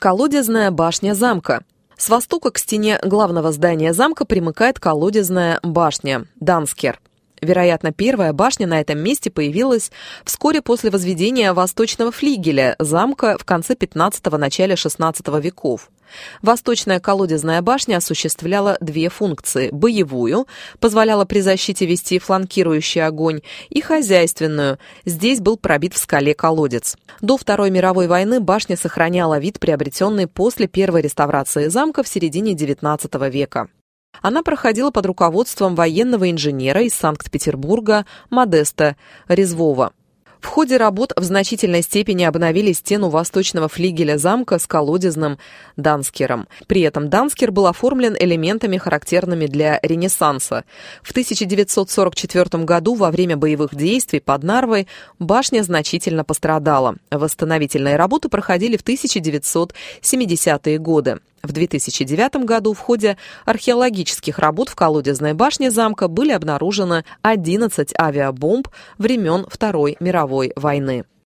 Колодезная башня замка. С востока к стене главного здания замка примыкает колодезная башня Данскер. Вероятно, первая башня на этом месте появилась вскоре после возведения восточного флигеля замка в конце 15-го, начале 16 веков. Восточная колодезная башня осуществляла две функции: боевую, позволяла при защите вести фланкирующий огонь, и хозяйственную, здесь был пробит в скале колодец. До Второй мировой войны башня сохраняла вид, приобретенный после первой реставрации замка в середине XIX века. Она проходила под руководством военного инженера из Санкт-Петербурга Модеста Резвова. В ходе работ в значительной степени обновили стену восточного флигеля замка с колодезным Данскером. При этом Данскер был оформлен элементами, характерными для Ренессанса. В 1944 году во время боевых действий под Нарвой башня значительно пострадала. Восстановительные работы проходили в 1970-е годы. В 2009 году в ходе археологических работ в колодезной башне замка были обнаружены 11 авиабомб времен Второй мировой войны.